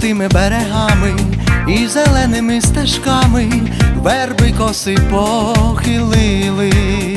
золотими берегами і зеленими стежками верби коси похилили,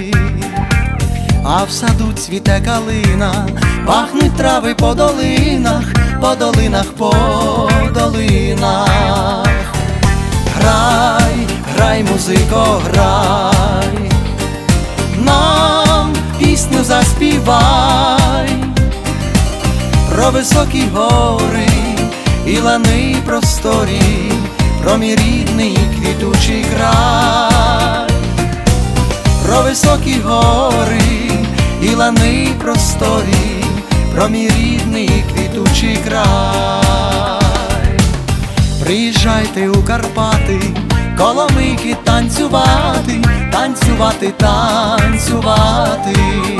а в саду цвіте калина, пахнуть трави по долинах, по долинах, по долинах. Грай, грай, музико, грай, нам пісню заспівай про високі гори і лани просторі, про мій рідний квітучий край, про високі гори і лани просторі, про мій рідний квітучий край. Приїжджайте у Карпати, коломийки танцювати, танцювати, танцювати,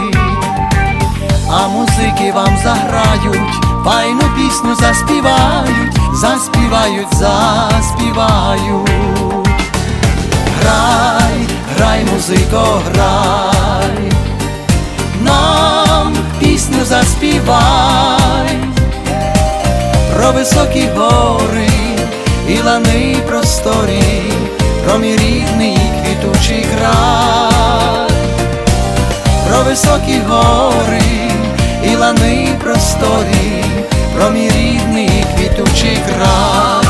а музики вам заграють, файну пісню заспівають, заспівають, заспівають. Грай, грай, музико, грай, нам пісню заспівай про високі гори і лани просторі, про мій рідний квітучий край, про високі гори і лани просторі, про мій рідний квітучий край.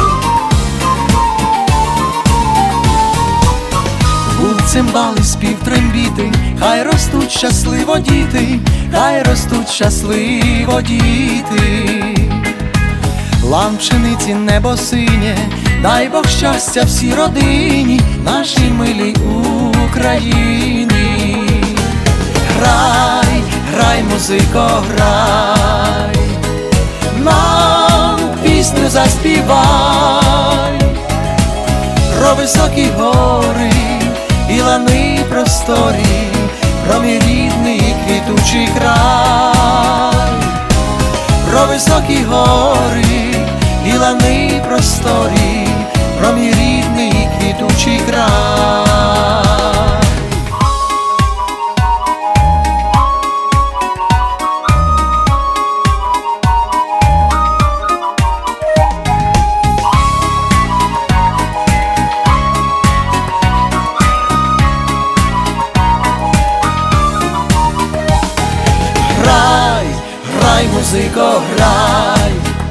Гул, цимбали, спів, трембіти, хай ростуть щасливо діти, хай ростуть щасливо діти. Лан пшениці, небо синє, дай Бог щастя всій родині, нашій милій Україні. Грай, грай, музико, грай, нам пісню заспівай про високі гори і лани просторі, про мій рідний квітучий край, про високі гори і лани просторі, про мій рідний квітучий край. Грай, грай, музико, грай,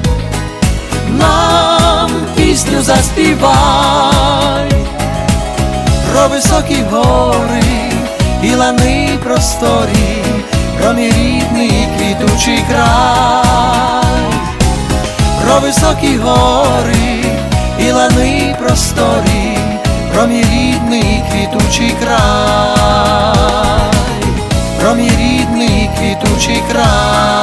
нам пісню заспівай про високі гори і лани просторі, про мій рідний квітучий край, про високі гори і лани просторі, про мій рідний квітучий край, про мій рідний квітучий край.